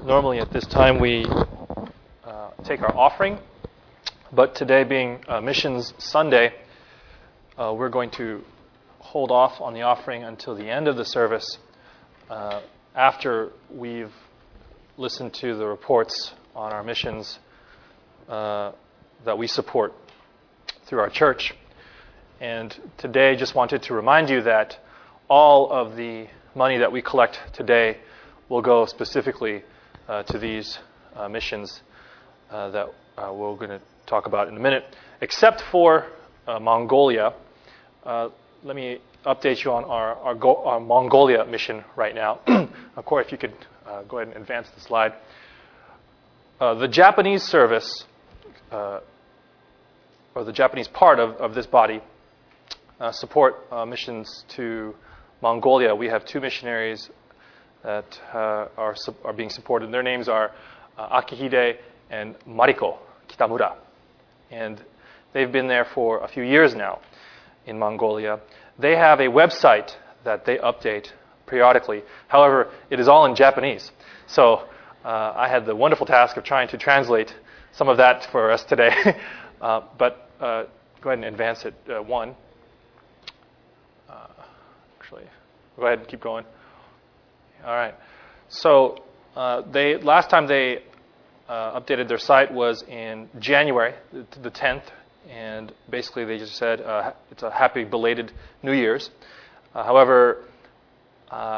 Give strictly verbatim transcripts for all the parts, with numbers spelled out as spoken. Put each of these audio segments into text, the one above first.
normally at this time we uh, take our offering, but today being uh, Missions Sunday, uh, we're going to hold off on the offering until the end of the service uh, after we've listened to the reports on our missions uh, that we support through our church. And today just wanted to remind you that all of the money that we collect today will go specifically uh, to these uh, missions uh, that uh, we're going to talk about in a minute, except for uh, Mongolia. Uh, let me update you on our, our, Go- our Mongolia mission right now. Corey, if you could uh, go ahead and advance the slide. Uh, the Japanese service, uh, or the Japanese part of, of this body, uh, support uh, missions to Mongolia. We have two missionaries that uh, are are being supported. Their names are uh, Akihide and Mariko Kitamura. And they've been there for a few years now in Mongolia. They have a website that they update periodically. However, it is all in Japanese. So uh, I had the wonderful task of trying to translate some of that for us today. uh, but uh, go ahead and advance it uh, one. Uh, actually, go ahead and keep going. All right. So uh, they last time they uh, updated their site was in January, the tenth, and basically they just said uh, it's a happy belated New Year's. Uh, however, uh,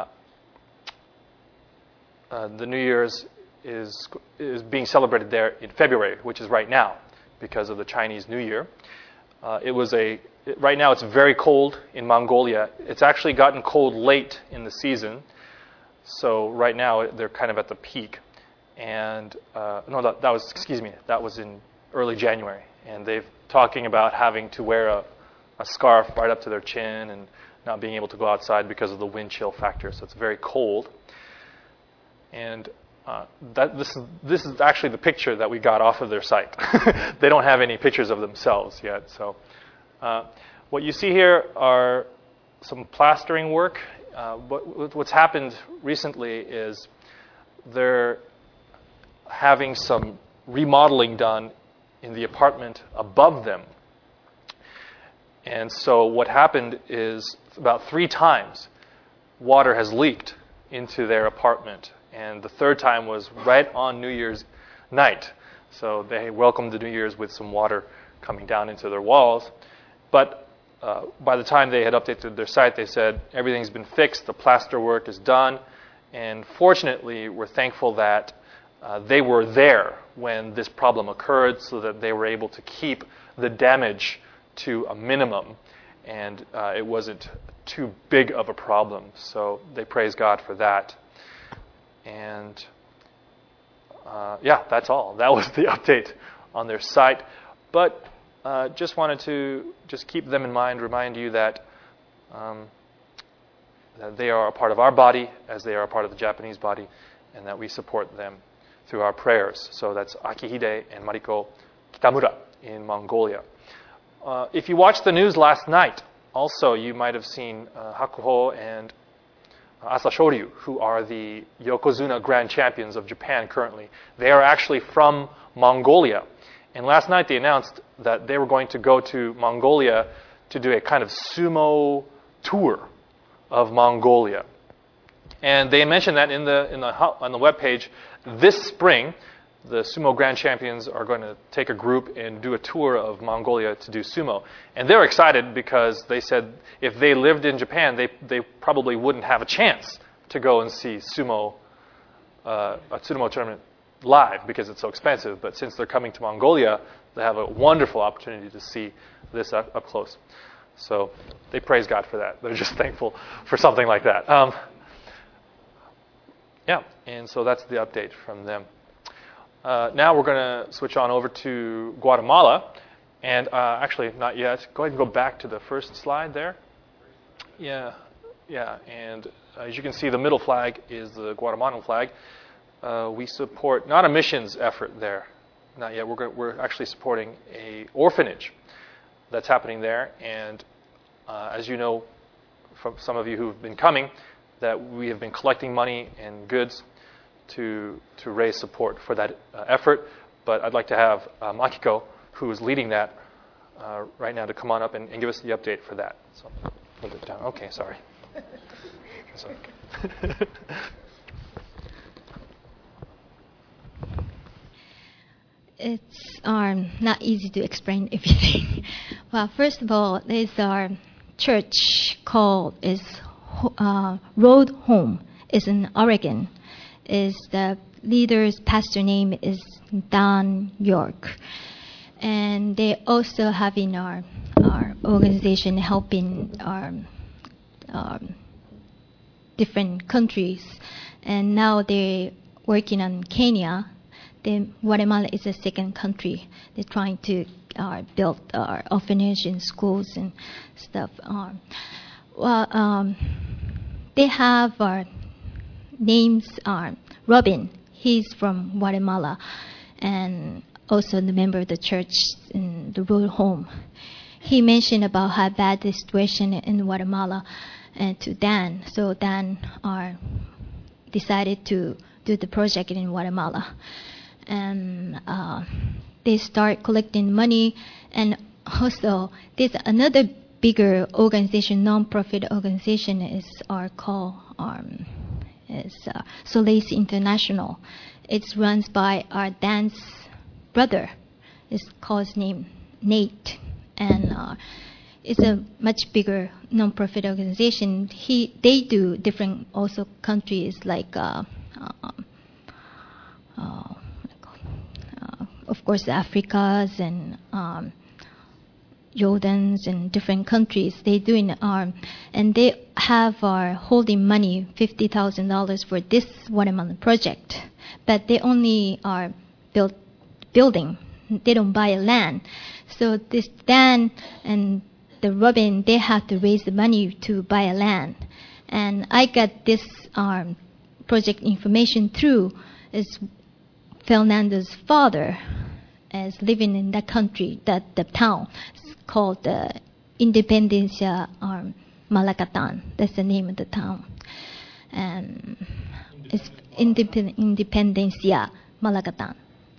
uh, the New Year's is is being celebrated there in February, which is right now because of the Chinese New Year. Uh, it was a it, right now it's very cold in Mongolia. It's actually gotten cold late in the season. So right now they're kind of at the peak, and uh, no, that, that was excuse me, that was in early January, and they're talking about having to wear a, a scarf right up to their chin and not being able to go outside because of the wind chill factor. So it's very cold, and uh, that this is this is actually the picture that we got off of their site. They don't have any pictures of themselves yet. So uh, what you see here are some plastering work. Uh, what, what's happened recently is they're having some remodeling done in the apartment above them. And so what happened is about three times water has leaked into their apartment. And the third time was right on New Year's night. So they welcomed the New Year's with some water coming down into their walls. But Uh, by the time they had updated their site, they said everything's been fixed, the plaster work is done, and fortunately, we're thankful that uh, they were there when this problem occurred so that they were able to keep the damage to a minimum, and uh, it wasn't too big of a problem. So they praise God for that. And uh, yeah, that's all. That was the update on their site. But Uh, just wanted to just keep them in mind, remind you that, um, that they are a part of our body as they are a part of the Japanese body, and that we support them through our prayers. So that's Akihide and Mariko Kitamura in Mongolia. Uh, if you watched the news last night, also you might have seen uh, Hakuho and Asa Shoryu, who are the Yokozuna Grand Champions of Japan currently. They are actually from Mongolia. And last night they announced that they were going to go to Mongolia to do a kind of sumo tour of Mongolia. And they mentioned that in the in the on the webpage this spring, the Sumo Grand Champions are going to take a group and do a tour of Mongolia to do sumo. And they're excited because they said if they lived in Japan, they they probably wouldn't have a chance to go and see sumo uh, a sumo tournament live because it's so expensive, but since they're coming to Mongolia, they have a wonderful opportunity to see this up, up close. So they praise God for that. They're just thankful for something like that. Um, yeah, and so that's the update from them. Uh, now we're going to switch on over to Guatemala, and uh, actually not yet. Go ahead and go back to the first slide there. Yeah, yeah, and uh, as you can see, the middle flag is the Guatemalan flag. Uh, we support not a missions effort there, not yet. We're go- we're actually supporting a orphanage that's happening there, and uh, as you know, from some of you who've been coming, that we have been collecting money and goods to to raise support for that uh, effort. But I'd like to have uh, Makiko, who is leading that uh, right now, to come on up and, and give us the update for that. So, a little bit down. Okay, sorry. sorry. It's um, not easy to explain everything. Well, first of all, there's our church called is uh, Road Home. It's in Oregon. Is the leader's pastor name is Dan York, and they also have in our our organization helping our um, different countries, and now they're working on Kenya. Then Guatemala is a second country. They're trying to uh, build uh, orphanage and schools and stuff. Um, well, um, they have uh, names are Robin. He's from Guatemala, and also the member of the church in the Road Home. He mentioned about how bad the situation in Guatemala, and to Dan. So Dan uh, decided to do the project in Guatemala. And uh, they start collecting money, and also there's another bigger organization, non-profit organization, is our call um, is uh, Solace International. It's run by our Dan's brother. It's called his name Nate, and uh, it's a much bigger non-profit organization. He they do different also countries like. Uh, uh, uh, Of course, Africa's and um, Jordan's and different countries. They do in um, and they have are holding money fifty thousand dollars for this Guatemalan project, but they only are built building. They don't buy a land. So this Dan and the Robin, they have to raise the money to buy a land, and I got this um, project information through is. Fernando's father is living in that country, that the town. It's called uh, Independencia um, Malacatan. That's the name of the town. And it's Independ- Independencia Malacatan.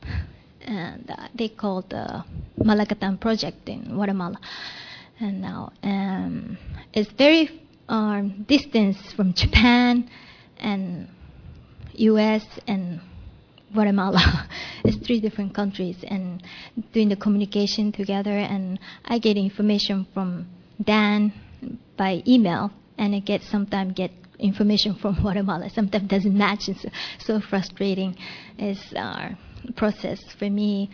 And uh, they call the Malacatan project in Guatemala. And now um, it's very um, distance from Japan and U S and Guatemala. It's three different countries, and doing the communication together, and I get information from Dan by email, and I get sometimes get information from Guatemala. Sometimes doesn't match. It's so frustrating. It's our process for me.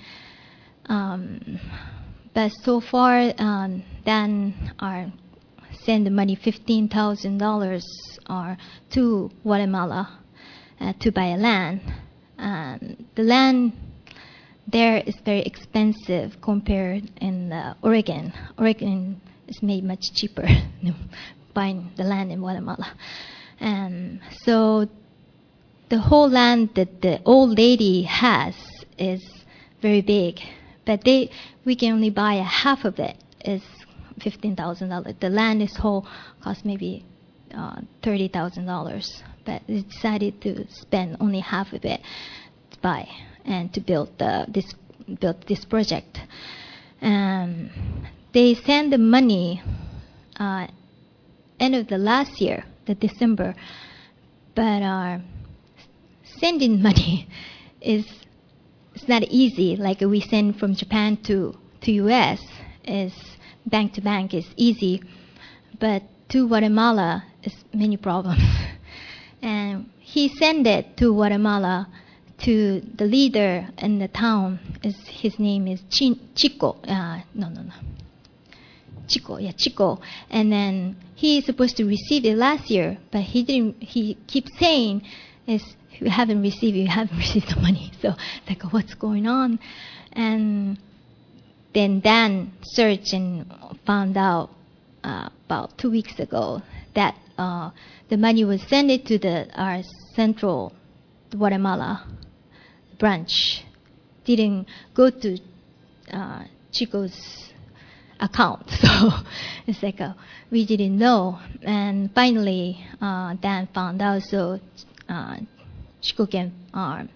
Um, but so far, um, Dan are send the money fifteen thousand dollars or to Guatemala uh, to buy a land. Um, the land there is very expensive compared in uh, Oregon. Oregon is made much cheaper than buying the land in Guatemala. And so the whole land that the old lady has is very big, but they we can only buy a half of it. Is fifteen thousand dollars. The land is whole costs maybe uh, thirty thousand dollars. But they decided to spend only half of it to buy and to build uh, this build this project. Um, they sent the money uh, end of the last year, the December, but uh, sending money is it's not easy. Like we send from Japan to to U S is bank to bank is easy, but to Guatemala is many problems. And he sent it to Guatemala to the leader in the town. Is his name is Chico. Uh, no, no, no. Chico, yeah, Chico. And then he is supposed to receive it last year, but he didn't. He keeps saying, "Is you haven't received, you haven't received the money." So like, what's going on? And then Dan searched and found out uh, about two weeks ago that. Uh, the money was sent it to the our central Guatemala branch. Didn't go to uh, Chico's account, so it's like a, we didn't know. And finally, uh, Dan found out. So uh, Shikoken uh,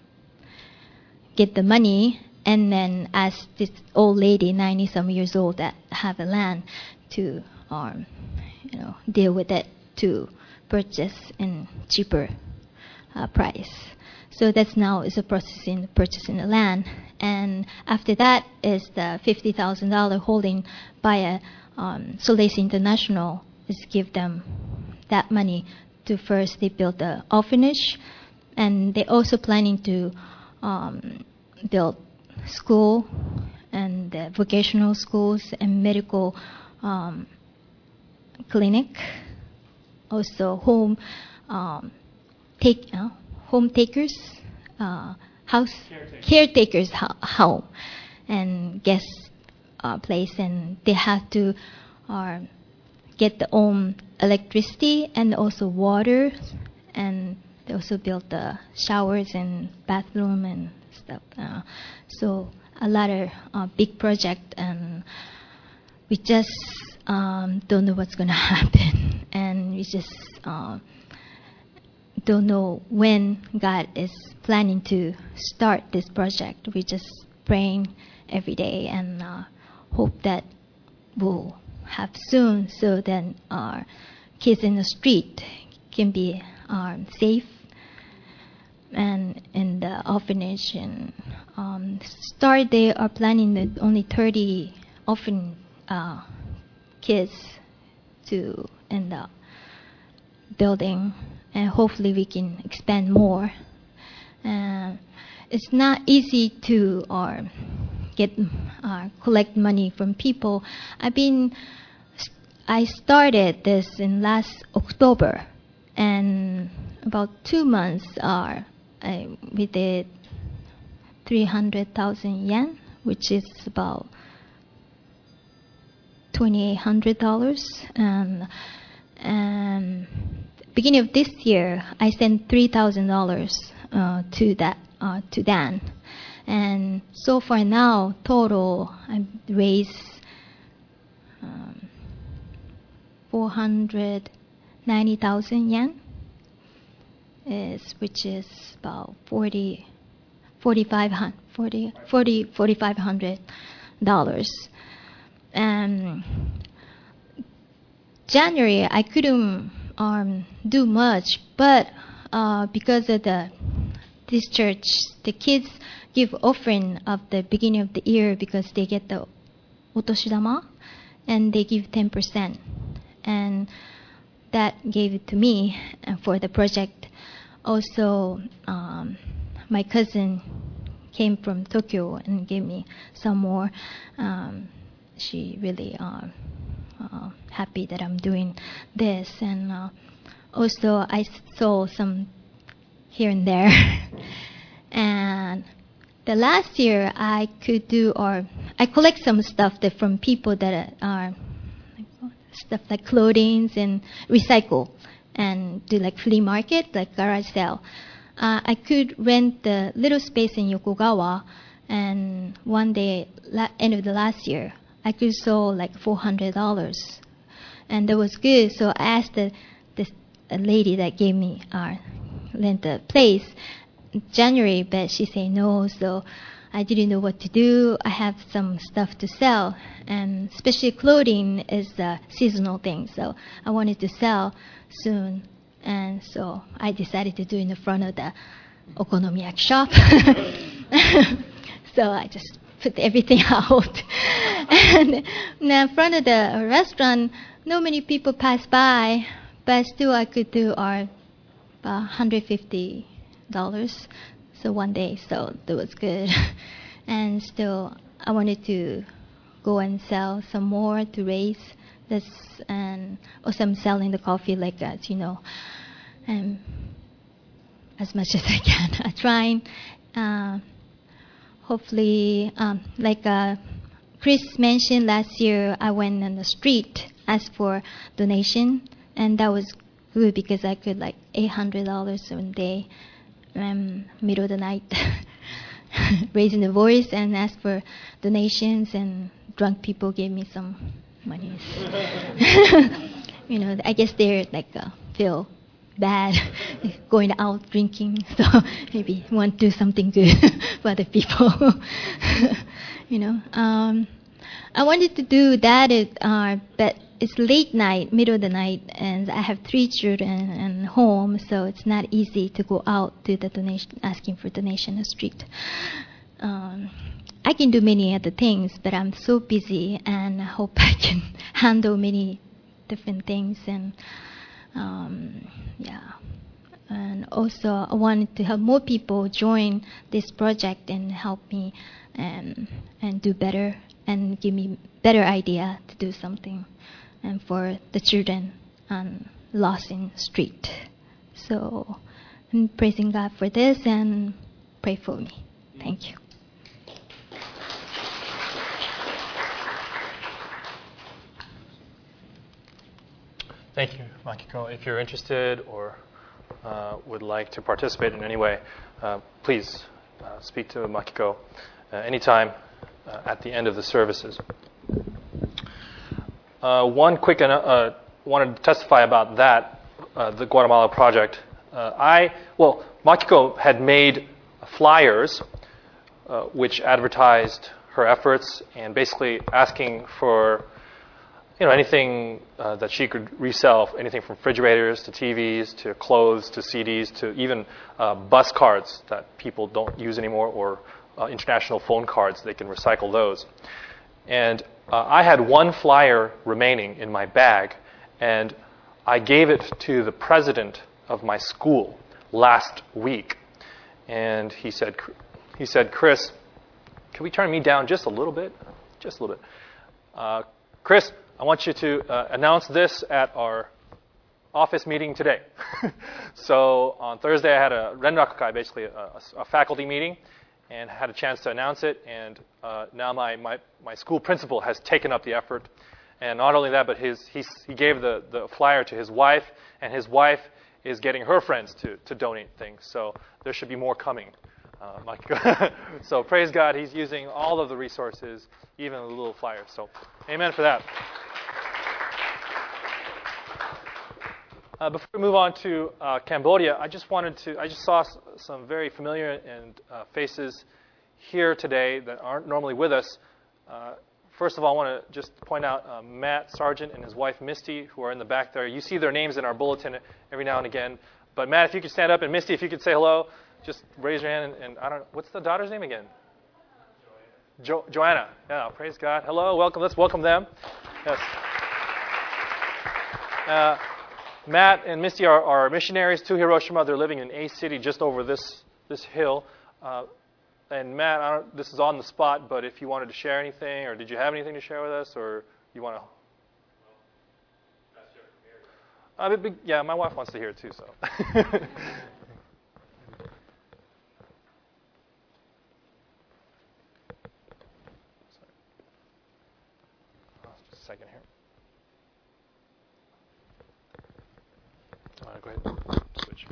get the money and then ask this old lady, ninety some years old, that have a land to um, you know deal with it to purchase in cheaper uh, price. So that's now is a process in purchasing the land. And after that is the fifty thousand dollars holding by a um, Solace International is give them that money to first they build the orphanage, and they also planning to um, build school and uh, vocational schools and medical um, clinic, also home um, take uh, home takers uh, house Caretaker. caretakers ho- home and guest uh, place, and they have to uh, get their own electricity and also water, and they also build the showers and bathroom and stuff. Uh, so a lot of uh, big project, and we just um, don't know what's going to happen, and we just uh, don't know when God is planning to start this project. We just praying every day and uh, hope that we'll have soon, so then our kids in the street can be uh, safe, and in the orphanage. And um, start they are planning that only thirty orphan uh, kids to end up building, and hopefully we can expand more. Uh, it's not easy to uh, get uh, collect money from people. I've been I started this in last October, and about two months uh, I, we did three hundred thousand yen, which is about twenty-eight hundred dollars. And, and beginning of this year, I sent three thousand dollars uh, to that uh, to Dan, and so far now total I raised um, four hundred ninety thousand yen, is which is about forty, forty-five hundred, forty, forty, forty-five hundred dollars. And January I couldn't um, do much, but uh, because of the this church, the kids give offering of the beginning of the year because they get the otoshidama, and they give ten percent, and that gave it to me for the project. Also, um, my cousin came from Tokyo and gave me some more. Um, she really uh, uh, happy that I'm doing this, and uh, also I saw some here and there. And the last year I could do, or I collect some stuff that from people that are stuff like clothing and recycle, and do like flea market, like garage sale. Uh, I could rent the little space in Yokogawa, and one day, la- end of the last year, I could sell like four hundred dollars, and that was good. So I asked the this a lady that gave me uh, rent the place in January, but she said no. So I didn't know what to do. I have some stuff to sell, and especially clothing is a seasonal thing, so I wanted to sell soon. And so I decided to do it in the front of the okonomiyaki shop. So I just put everything out. And in front of the restaurant, not many people pass by, but still I could do our about one hundred fifty dollars. So one day, so that was good. And still, I wanted to go and sell some more to raise this, and also I'm selling the coffee like as you know, and as much as I can. I'm trying. Uh, hopefully, um, like uh, Chris mentioned last year, I went on the street, asked for donation, and that was good because I could like eight hundred dollars a day. Um, middle of the night, raising the voice and ask for donations, and drunk people gave me some monies. You know, I guess they're like uh, feel bad, going out drinking. So maybe want to do something good for other people. you know, um, I wanted to do that, it, uh, but it's late night, middle of the night, and I have three children and home, so it's not easy to go out to the donation, asking for donation on the street. Um, I can do many other things, but I'm so busy, and I hope I can handle many different things. And um, yeah, and also I wanted to have more people join this project and help me and and do better and give me better idea to do something, and for the children um, lost in street. So I'm praising God for this, and pray for me. Thank you. Thank you, Makiko. If you're interested or uh, would like to participate in any way, uh, please uh, speak to Makiko uh, anytime uh, at the end of the services. Uh, one quick, uh, wanted to testify about that, uh, the Guatemala project. Uh, I, well, Makiko had made flyers uh, which advertised her efforts and basically asking for, you know, anything uh, that she could resell, anything from refrigerators to T Vs to clothes to C Ds to even uh, bus cards that people don't use anymore, or uh, international phone cards. They can recycle those. And uh, I had one flyer remaining in my bag, and I gave it to the president of my school last week. And he said, he said, Chris, can we turn me down just a little bit? Just a little bit. Uh, Chris, I want you to uh, announce this at our office meeting today. So on Thursday, I had a renrakukai, basically a, a faculty meeting, and had a chance to announce it. And uh, now my, my, my school principal has taken up the effort. And not only that, but his, he, he gave the, the flyer to his wife, and his wife is getting her friends to, to donate things. So there should be more coming. Uh, so praise God, he's using all of the resources, even the little flyers. So amen for that. Uh, before we move on to uh, Cambodia, I just wanted to, I just saw s- some very familiar and uh, faces here today that aren't normally with us. Uh, first of all, I want to just point out uh, Matt Sargent and his wife Misty, who are in the back there. You see their names in our bulletin every now and again. But Matt, if you could stand up, and Misty, if you could say hello, just raise your hand. And, and I don't know, what's the daughter's name again? Jo- Joanna. Yeah, praise God. Hello, welcome. Let's welcome them. Yes. Uh, Matt and Misty are, are missionaries to Hiroshima. They're living in A City, just over this this hill. Uh, and Matt, I don't, this is on the spot, but if you wanted to share anything, or did you have anything to share with us, or you want to? Uh, but, yeah, my wife wants to hear it too. So. Just a second here. Uh, go ahead. Switch.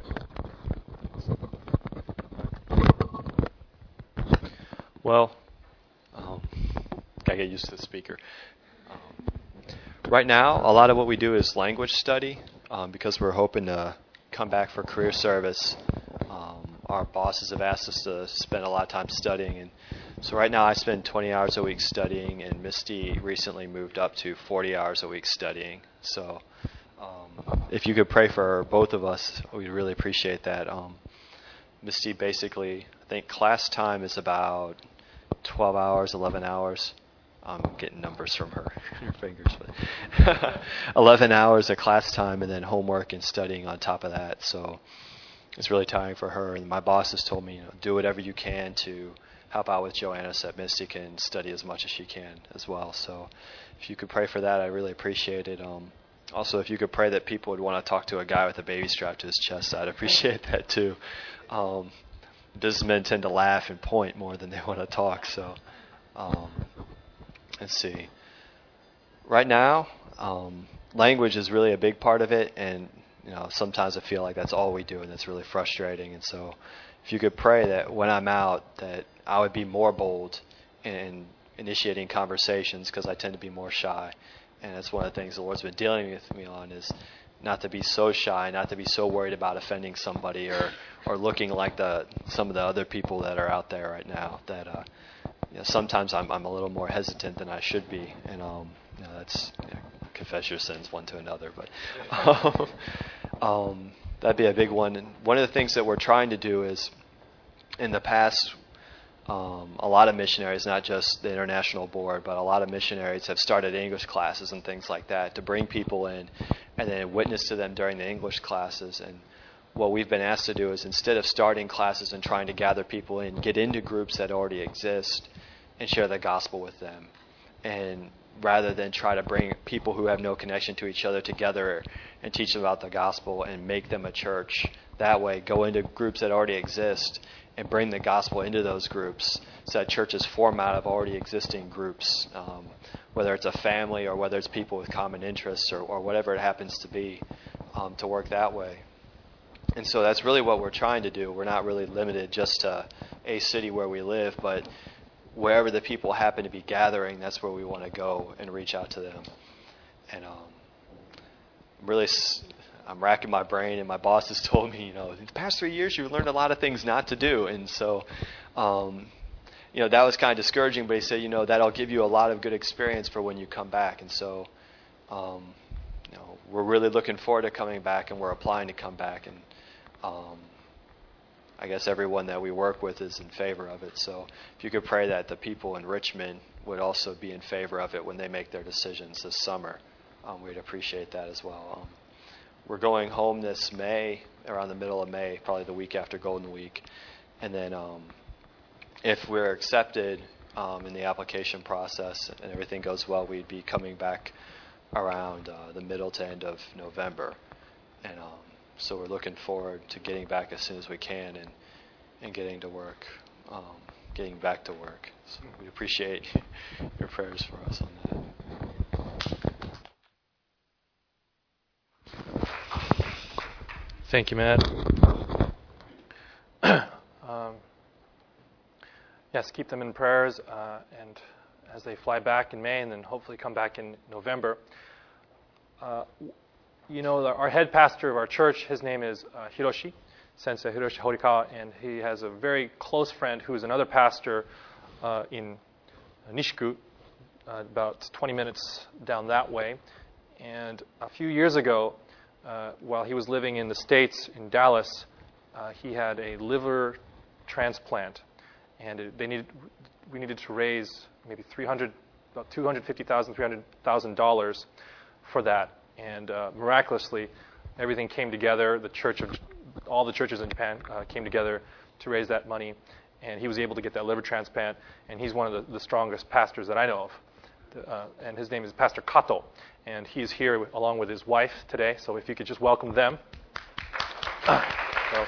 Well, um, gotta get used to the speaker. Um, right now, a lot of what we do is language study um, because we're hoping to come back for career service. Um, our bosses have asked us to spend a lot of time studying, and so right now I spend twenty hours a week studying, and Misty recently moved up to forty hours a week studying. So. Um, if you could pray for both of us, we'd really appreciate that. Um, Misty, basically, I think class time is about twelve hours, eleven hours. I'm getting numbers from her, her fingers, but eleven hours of class time, and then homework and studying on top of that. So it's really tiring for her. And my boss has told me, you know, do whatever you can to help out with Joanna so that Misty can study as much as she can as well. So if you could pray for that, I really appreciate it. Um, Also, if you could pray that people would want to talk to a guy with a baby strapped to his chest, I'd appreciate that too. Um, businessmen tend to laugh and point more than they want to talk. So, um, let's see. Right now, um, language is really a big part of it, and you know sometimes I feel like that's all we do, and that's really frustrating. And so, if you could pray that when I'm out, that I would be more bold in initiating conversations because I tend to be more shy. And that's one of the things the Lord's been dealing with me on is not to be so shy, not to be so worried about offending somebody or, or looking like the some of the other people that are out there right now. That uh, you know, sometimes I'm I'm a little more hesitant than I should be, and um, you know, that's you know, confess your sins one to another. But um, um, that'd be a big one. And one of the things that we're trying to do is, in the past, um, a lot of missionaries, not just the International Board, but a lot of missionaries have started English classes and things like that to bring people in and then witness to them during the English classes. And what we've been asked to do is, instead of starting classes and trying to gather people in, get into groups that already exist and share the gospel with them. And rather than try to bring people who have no connection to each other together and teach them about the gospel and make them a church that way, go into groups that already exist and bring the gospel into those groups, so that churches form out of already existing groups, um, whether it's a family or whether it's people with common interests or, or whatever it happens to be, um, to work that way. And so that's really what we're trying to do. We're not really limited just to a city where we live, but wherever the people happen to be gathering, that's where we want to go and reach out to them. And um, really, I'm racking my brain, and my boss has told me, you know, in the past three years you've learned a lot of things not to do. And so, um, you know, that was kind of discouraging, but he said, you know, that'll give you a lot of good experience for when you come back. And so, um, you know, we're really looking forward to coming back, and we're applying to come back. And um, I guess everyone that we work with is in favor of it. So if you could pray that the people in Richmond would also be in favor of it when they make their decisions this summer, um, we'd appreciate that as well. Um, we're going home this May, around the middle of May, probably the week after Golden Week. And then um, if we're accepted um, in the application process and everything goes well, we'd be coming back around uh, the middle to end of November. And um, so we're looking forward to getting back as soon as we can and, and getting to work, um, getting back to work. So we appreciate your prayers for us on that. Thank you, Matt. um, yes, keep them in prayers, uh, and as they fly back in May and then hopefully come back in November. Uh, you know, our head pastor of our church, his name is uh, Hiroshi, Sensei Hiroshi Horikawa, and he has a very close friend who is another pastor uh, in Nishiku, uh, about twenty minutes down that way. And a few years ago, Uh, while he was living in the States, in Dallas, uh, he had a liver transplant, and it, they needed, we needed to raise maybe three hundred, about two hundred fifty thousand dollars, three hundred thousand dollars for that. And uh, miraculously, everything came together. The church of all the churches in Japan uh, came together to raise that money, and he was able to get that liver transplant. And he's one of the, the strongest pastors that I know of. Uh, and his name is Pastor Kato, and he's here with, along with his wife today. So if you could just welcome them. So,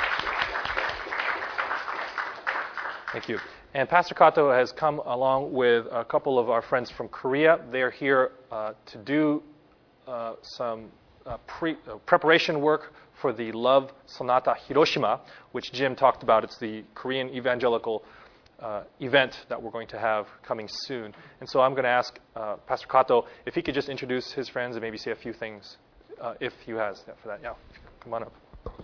thank you. And Pastor Kato has come along with a couple of our friends from Korea. They're here uh, to do uh, some uh, pre- uh, preparation work for the Love Sonata Hiroshima, which Jim talked about. It's the Korean evangelical Uh, event that we're going to have coming soon. And so I'm going to ask uh, Pastor Kato if he could just introduce his friends and maybe say a few things, uh, if he has yeah, for that. Yeah, come on up.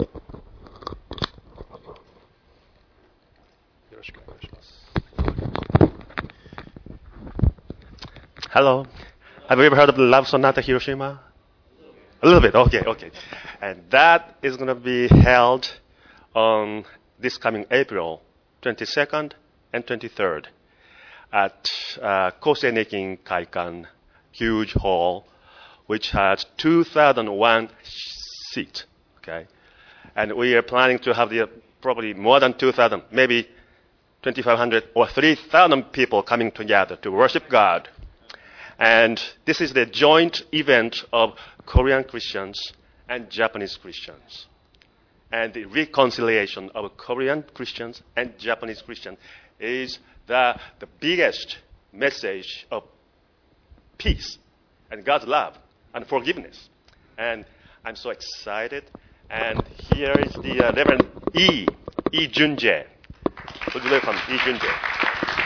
Hello. Have you ever heard of the Love Sonata Hiroshima? A little bit. Okay, okay. And that is going to be held on this coming April twenty-second and twenty-third at uh, Kosei Nekin Kaikan, huge hall, which has two thousand one seats. Okay, and we are planning to have the uh, probably more than two thousand, maybe twenty-five hundred or three thousand people coming together to worship God. And this is the joint event of Korean Christians and Japanese Christians, and the reconciliation of Korean Christians and Japanese Christians is the, the biggest message of peace and God's love and forgiveness. And I'm so excited. And here is the uh, Reverend E. E. Junjae. Would you welcome E. Junjae?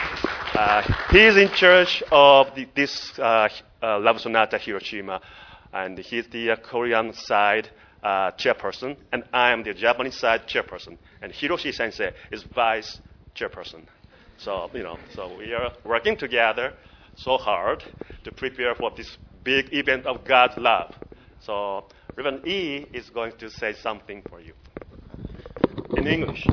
Uh, he is in charge of the, this uh, uh, Love Sonata Hiroshima and he's the uh, Korean side uh, chairperson, and I am the Japanese side chairperson, and Hiroshi Sensei is vice chairperson. So, you know, so we are working together so hard to prepare for this big event of God's love. So, Reverend E is going to say something for you in English.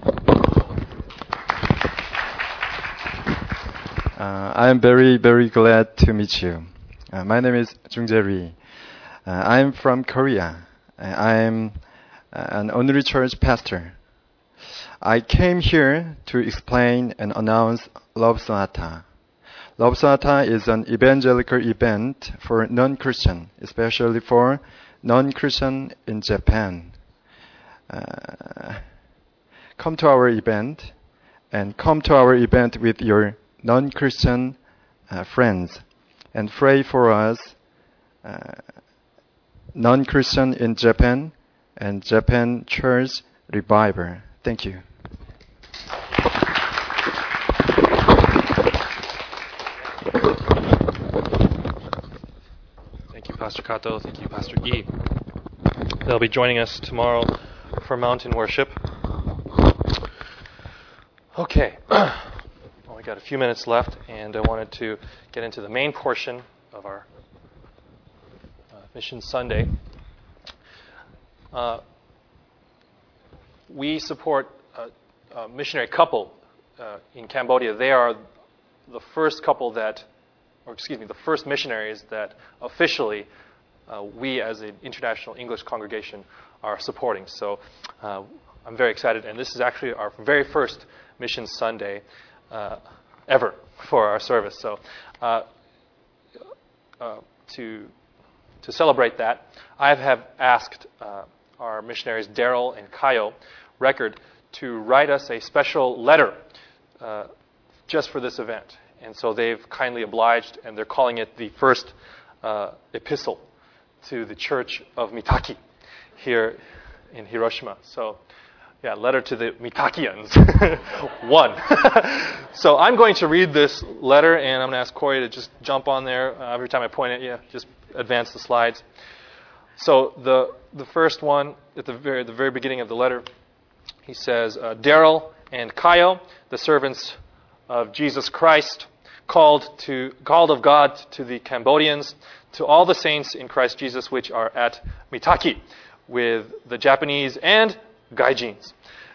Uh, I am very, very glad to meet you. Uh, my name is Jung Jae-ri. Uh, I am from Korea. I am uh, an honorary church pastor. I came here to explain and announce Love Sonata. Love Sonata is an evangelical event for non-Christian, especially for non-Christian in Japan. Uh, come to our event and come to our event with your non-Christian uh, friends and pray for us, uh, non-Christian in Japan and Japan Church Revival. Thank you. Thank you, Pastor Kato. Thank you, Pastor E. They'll be joining us tomorrow for mountain worship. Okay. Well, we got a few minutes left, and I wanted to get into the main portion of our uh, Mission Sunday. Uh, we support a, a missionary couple uh, in Cambodia. They are the first couple that, or excuse me, the first missionaries that officially uh, we as an international English congregation are supporting. So uh, I'm very excited, and this is actually our very first Mission Sunday uh, ever for our service. So uh, uh, to to celebrate that, I have asked uh, our missionaries Daryl and Kayo Record to write us a special letter uh, just for this event. And so they've kindly obliged, and they're calling it the first uh, epistle to the Church of Mitaki here in Hiroshima. So, yeah, letter to the Mitakians. One. So I'm going to read this letter, and I'm going to ask Corey to just jump on there. Uh, every time I point at you, just advance the slides. So the the first one, at the very, the very beginning of the letter, he says, uh, Daryl and Kayo, the servants of Jesus Christ, called to called of God to the Cambodians, to all the saints in Christ Jesus which are at Mitaki, with the Japanese and Gaijins.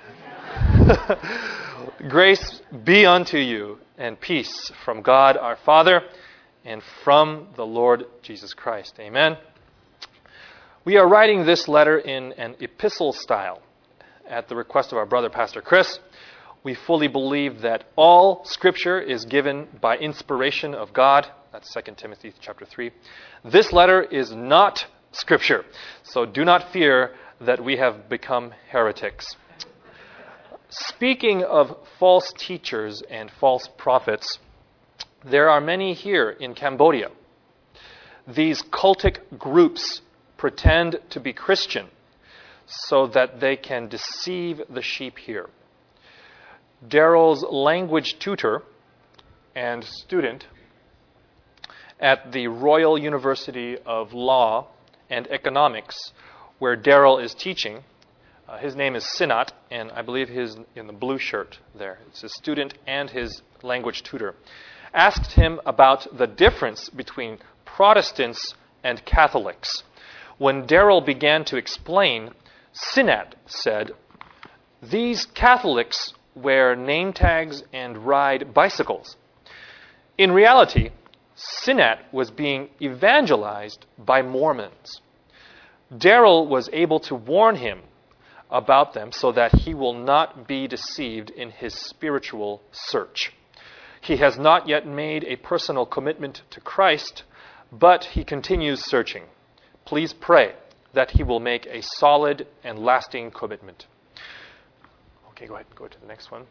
Grace be unto you, and peace from God our Father, and from the Lord Jesus Christ. Amen. We are writing this letter in an epistle style at the request of our brother, Pastor Chris. We fully believe that all Scripture is given by inspiration of God. That's Second Timothy chapter three. This letter is not Scripture, so do not fear that we have become heretics. Speaking of false teachers and false prophets, there are many here in Cambodia. These cultic groups pretend to be Christian so that they can deceive the sheep here. Daryl's language tutor and student at the Royal University of Law and Economics, where Daryl is teaching, uh, his name is Sinat, and I believe he's in the blue shirt there. It's his student and his language tutor. Asked him about the difference between Protestants and Catholics. When Daryl began to explain, Sinat said, "These Catholics wear name tags and ride bicycles." In reality, Sinat was being evangelized by Mormons. Daryl was able to warn him about them so that he will not be deceived in his spiritual search. He has not yet made a personal commitment to Christ, but he continues searching. Please pray that he will make a solid and lasting commitment. Okay, go ahead. Go to the next one.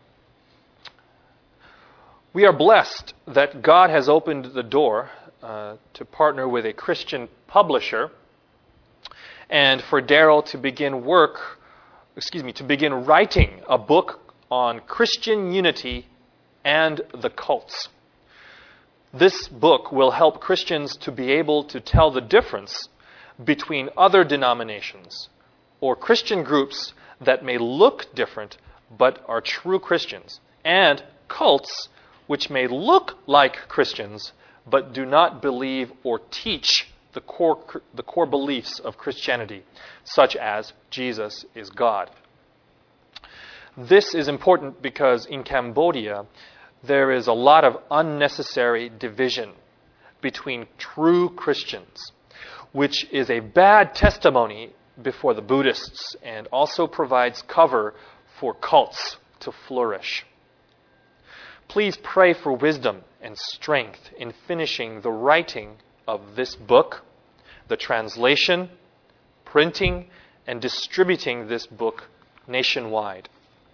We are blessed that God has opened the door uh, to partner with a Christian publisher and for Daryl to begin work, excuse me, to begin writing a book on Christian unity and the cults. This book will help Christians to be able to tell the difference between other denominations or Christian groups that may look different but are true Christians, and cults which may look like Christians but do not believe or teach the core, the core beliefs of Christianity, such as Jesus is God. This is important because in Cambodia, there is a lot of unnecessary division between true Christians, which is a bad testimony before the Buddhists and also provides cover for cults to flourish. Please pray for wisdom and strength in finishing the writing of this book, the translation, printing, and distributing this book nationwide.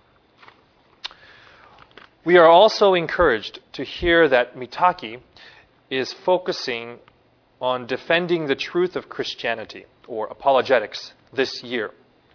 We are also encouraged to hear that Mitaki is focusing on defending the truth of Christianity, or apologetics, this year.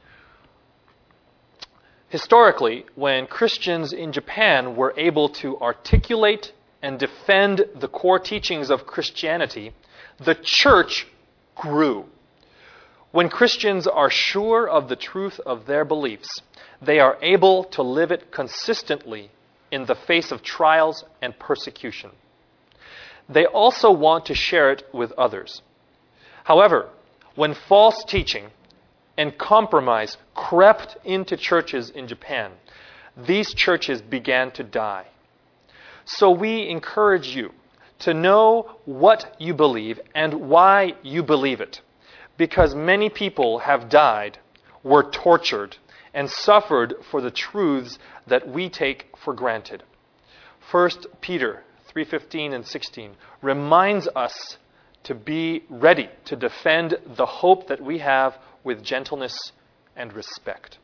Historically, when Christians in Japan were able to articulate and defend the core teachings of Christianity, the church grew. When Christians are sure of the truth of their beliefs, they are able to live it consistently in the face of trials and persecution. They also want to share it with others. However, when false teaching and compromise crept into churches in Japan, these churches began to die. So we encourage you to know what you believe and why you believe it, because many people have died, were tortured, and suffered for the truths that we take for granted. First Peter three fifteen and sixteen reminds us to be ready to defend the hope that we have with gentleness and respect.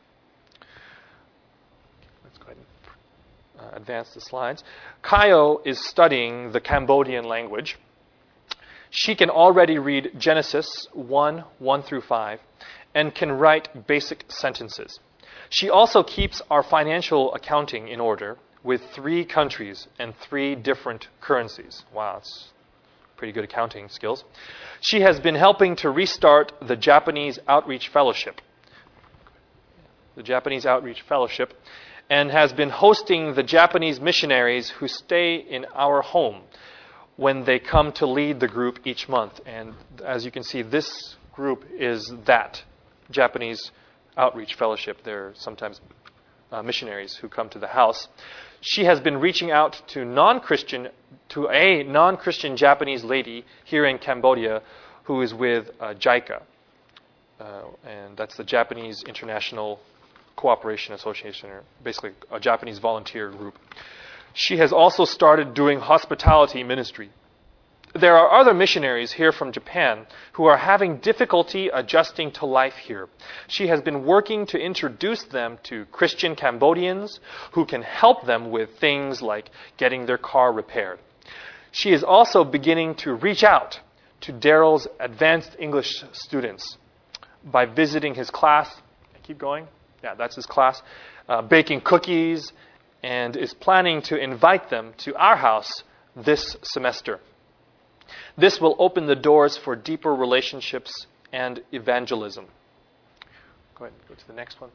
Let's go ahead and uh, advance the slides. Kayo is studying the Cambodian language. She can already read Genesis one, one through five, and can write basic sentences. She also keeps our financial accounting in order with three countries and three different currencies. Wow, that's pretty good accounting skills. She has been helping to restart the Japanese Outreach Fellowship, the Japanese Outreach Fellowship, and has been hosting the Japanese missionaries who stay in our home when they come to lead the group each month. And as you can see, this group is that Japanese Outreach Fellowship. They're sometimes uh, missionaries who come to the house. She has been reaching out to non-Christian, to a non-Christian Japanese lady here in Cambodia who is with uh, JICA, uh, and that's the Japanese International Cooperation Association, or basically a Japanese volunteer group. She has also started doing hospitality ministry. There are other missionaries here from Japan who are having difficulty adjusting to life here. She has been working to introduce them to Christian Cambodians who can help them with things like getting their car repaired. She is also beginning to reach out to Daryl's advanced English students by visiting his class. Keep going. Yeah, that's his class. Uh, baking cookies, and is planning to invite them to our house this semester. This will open the doors for deeper relationships and evangelism. Go ahead, go to the next one.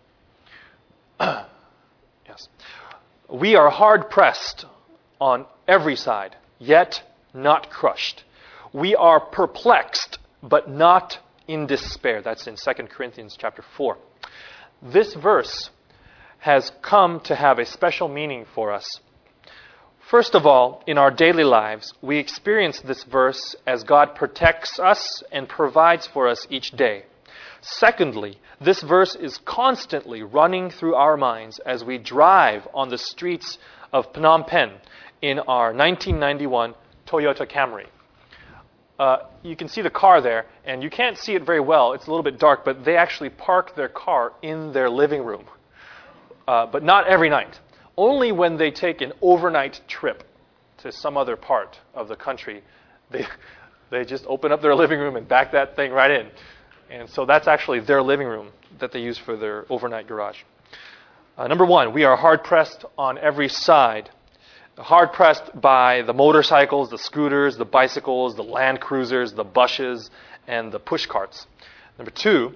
Yes. We are hard-pressed on every side, yet not crushed. We are perplexed, but not in despair. That's in Second Corinthians chapter four. This verse has come to have a special meaning for us. First of all, in our daily lives, we experience this verse as God protects us and provides for us each day. Secondly, this verse is constantly running through our minds as we drive on the streets of Phnom Penh in our nineteen ninety-one Toyota Camry. Uh, you can see the car there, and you can't see it very well. It's a little bit dark, but they actually park their car in their living room. Uh, but not every night. Only when they take an overnight trip to some other part of the country, they they just open up their living room and back that thing right in. And so that's actually their living room that they use for their overnight garage. Uh, number one, we are hard-pressed on every side. Hard-pressed by the motorcycles, the scooters, the bicycles, the Land Cruisers, the buses, and the push carts. Number two,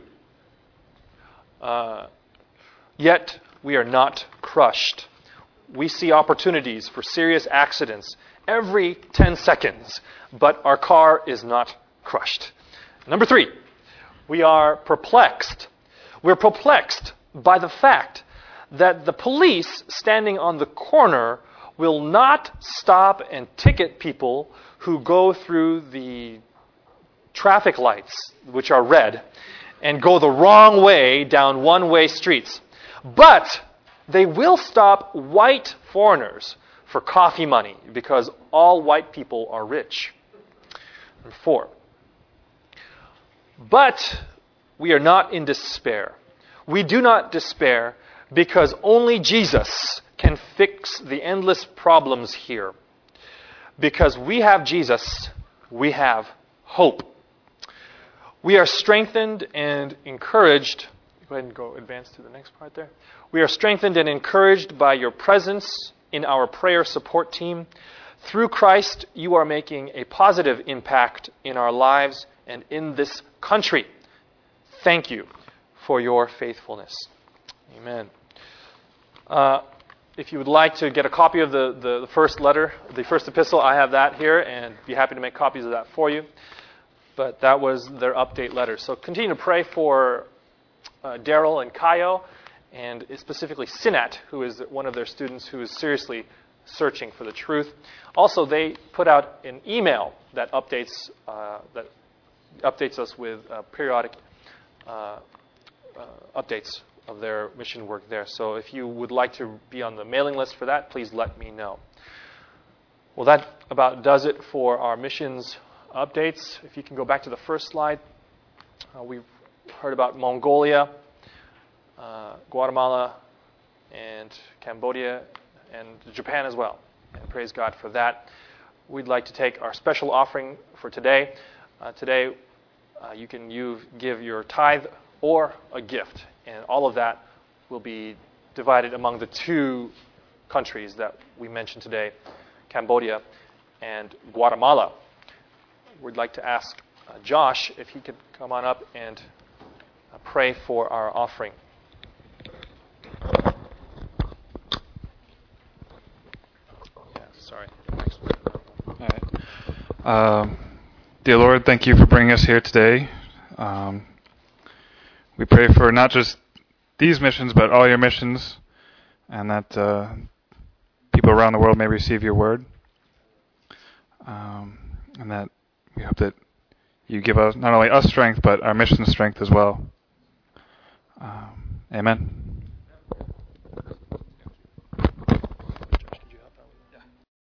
uh, yet we are not crushed. We see opportunities for serious accidents every ten seconds, but our car is not crushed. Number three, we are perplexed. We're perplexed by the fact that the police standing on the corner will not stop and ticket people who go through the traffic lights, which are red, and go the wrong way down one-way streets. But they will stop white foreigners for coffee money because all white people are rich. Number four. But we are not in despair. We do not despair because only Jesus can fix the endless problems here. Because we have Jesus, we have hope. We are strengthened and encouraged. Go ahead and go advance to the next part there. We are strengthened and encouraged by your presence in our prayer support team. Through Christ, you are making a positive impact in our lives and in this country. Thank you for your faithfulness. Amen. Uh, if you would like to get a copy of the, the, the first letter, the first epistle, I have that here and be happy to make copies of that for you. But that was their update letter. So continue to pray for uh, Daryl and Kaio, and specifically Sinat, who is one of their students who is seriously searching for the truth. Also, they put out an email that updates uh, that updates us with uh, periodic uh, uh, updates of their mission work there. So if you would like to be on the mailing list for that, please let me know. Well, that about does it for our missions updates. If you can go back to the first slide. Uh, we've heard about Mongolia, uh, Guatemala, and Cambodia, and Japan as well. And praise God for that. We'd like to take our special offering for today. Uh, today, uh, you can you give your tithe or a gift. And all of that will be divided among the two countries that we mentioned today, Cambodia and Guatemala. We'd like to ask uh, Josh if he could come on up and uh, pray for our offering. Yeah, sorry. All right. Um, dear Lord, thank you for bringing us here today. Um, we pray for not just these missions, but all your missions, and that uh, people around the world may receive your word. Um, and that we hope that you give us not only us strength, but our mission strength as well. Um, amen.